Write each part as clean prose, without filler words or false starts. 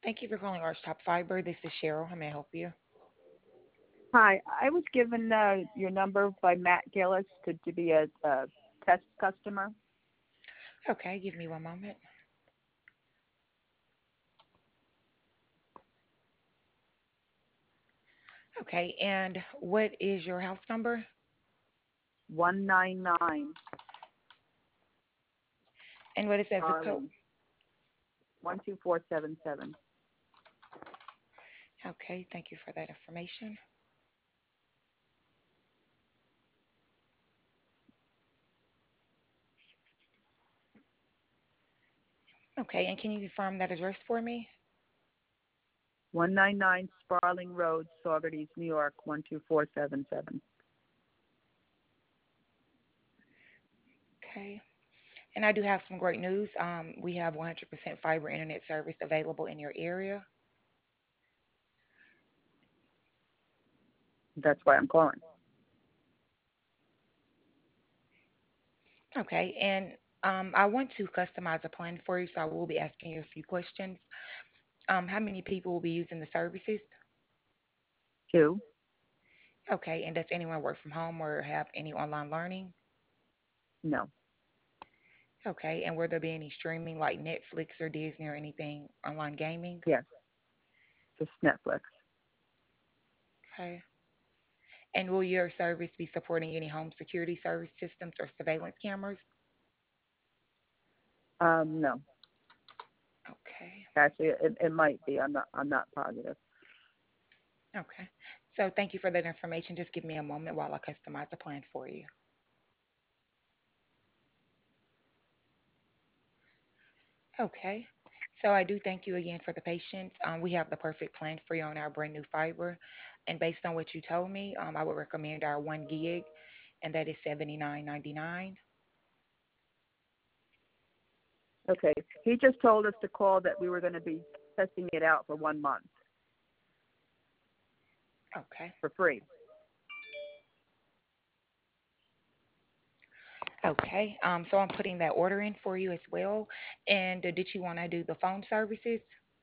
Thank you for calling Archtop Fiber. This is Cheryl. How may I help you? Hi, I was given your number by Matt Gillis to be a test customer. Okay, give me one moment. Okay, and what is your house number? 199 And what is that zip code? Starling 12477. Okay, thank you for that information. Okay, and can you confirm that address for me? 199 Sparling Road, Saugerties, New York 12477. Okay, and I do have some great news. We have 100% fiber internet service available in your area. That's why I'm calling. Okay, and I want to customize a plan for you, so I will be asking you a few questions. How many people will be using the services? Two? Okay, and does anyone work from home or have any online learning? No. Okay, and will there be any streaming like Netflix or Disney or anything online gaming? Yes, just Netflix. Okay. And will your service be supporting any home security service systems or surveillance cameras? No. Okay. Actually, it might be. I'm not positive. Okay. So thank you for that information. Just give me a moment while I customize a plan for you. Okay. So I do thank you again for the patience. We have the perfect plan for you on our brand new fiber. And based on what you told me, I would recommend our 1 gig, and that is 79.99. Okay. He just told us to call that we were going to be testing it out for 1 month Okay. for free. Okay. So I'm putting that order in for you as well. And did you want to do the phone services?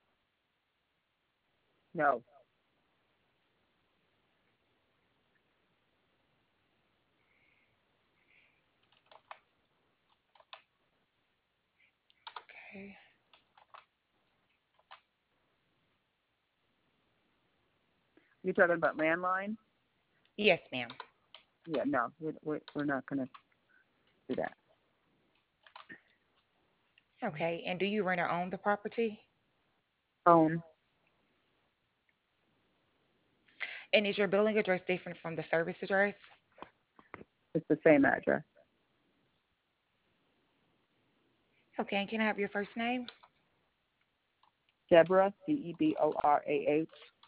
No. Okay. You're talking about landline? Yes, ma'am. Yeah, no, we're not going to do that. Okay. And do you rent or own the property? Phone, And is your billing address different from the service address? it's the same address. Okay. And can I have your first name? Deborah, Deborah.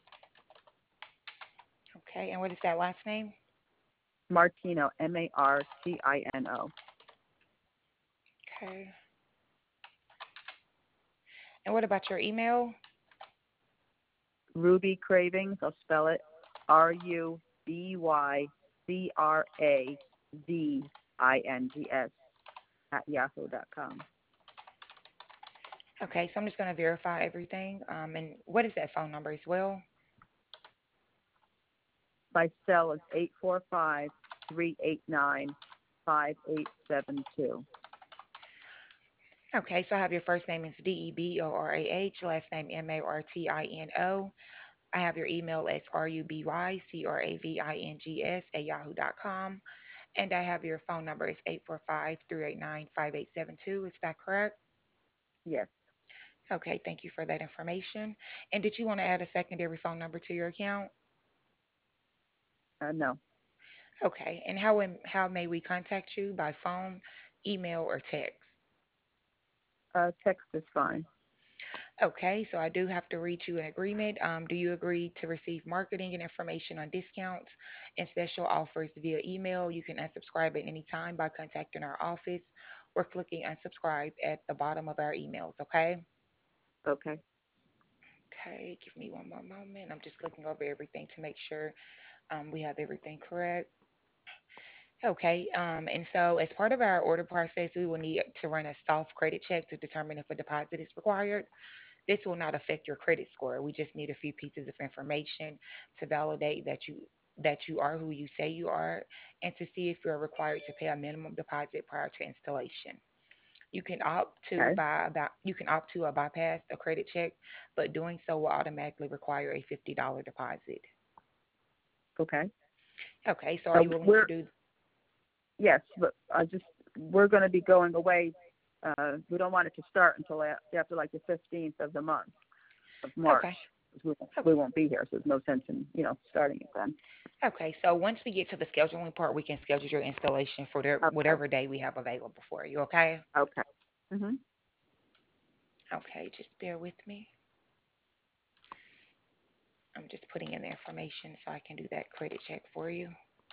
Okay. And what is that last name? Martino, Martino. Okay. And what about your email? Ruby Cravings, I'll spell it RubyCravings @yahoo.com. Okay. So I'm just going to verify everything. And what is that phone number as well? My cell is 845-389-5872. Okay. So I have your first name is Deborah, last name Martino. I have your email as rubycravings @yahoo.com. And I have your phone number is 845-389-5872. Is that correct? Yes. Okay, thank you for that information. And did you want to add a secondary phone number to your account? No. Okay, and how may we contact you? By phone, email, or text? Text is fine. Okay, so I do have to read you an agreement. Do you agree to receive marketing and information on discounts and special offers via email? You can unsubscribe at any time by contacting our office or clicking unsubscribe at the bottom of our emails, okay? Okay. Okay, give me one more moment. I'm just looking over everything to make sure we have everything correct. Okay, and so as part of our order process, we will need to run a soft credit check to determine if a deposit is required. This will not affect your credit score. We just need a few pieces of information to validate that you are who you say you are, and to see if you're required to pay a minimum deposit prior to installation. Okay. You can opt to a bypass a credit check, but doing so will automatically require a $50 deposit. Okay. Okay, so are you willing to We're do? yes, but we're going to be going away. We don't want it to start until after like the 15th of the month of March. Okay. 'Cause o- we won't be here, so there's no sense in starting it then. Okay, so once we get to the scheduling part, we can schedule your installation for Okay. whatever day we have available for you. Okay. Okay. Mhm. Okay, just bear with me. I'm just putting in the information so I can do that credit check for you.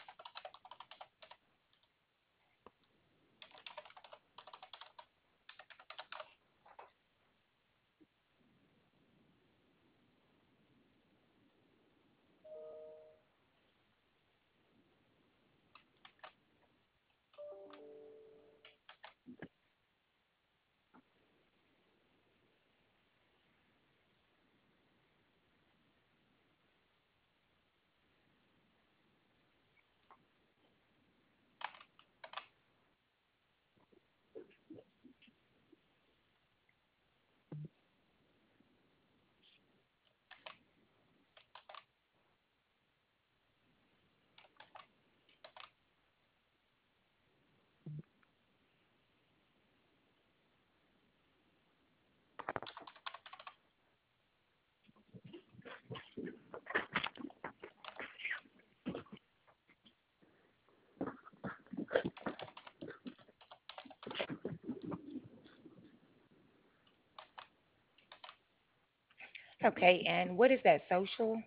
Okay, and what is that social?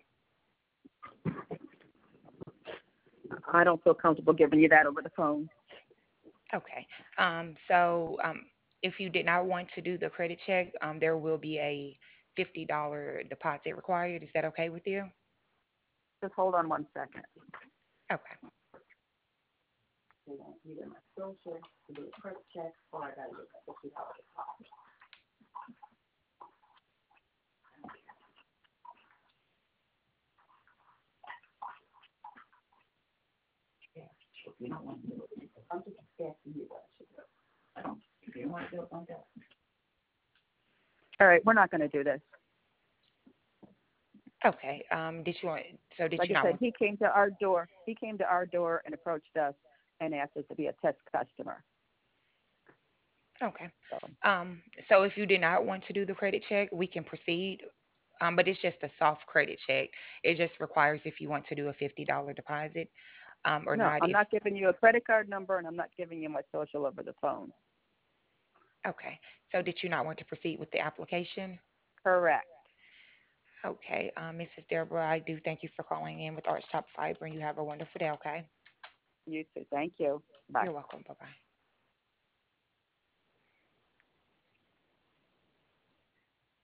I don't feel comfortable giving you that over the phone. Okay. So if you did not want to do the credit check, there will be a $50 deposit required. Is that okay with you? Just hold on one second. Okay. Either my social to do a credit check or I got to get that $50. Yeah. If you don't want to do it, I'm just asking you what I should do. I don't. If you want to do it, like that. All right, we're not going to do this. Okay. Did Like you I not said, want? he came to our door. He came to our door and approached us and asked us to be a test customer. Okay. So So if you did not want to do the credit check, we can proceed. But it's just a soft credit check. It just requires if you want to do a $50 deposit, or no, not I'm if. not giving you a credit card number, and I'm not giving you my social over the phone. Okay. So did you not want to proceed with the application? Correct. Okay. Mrs. Deborah, I do thank you for calling in with Arch Top Fiber, and you have a wonderful day. Okay. You too. Thank you. Bye. You're welcome. Bye bye.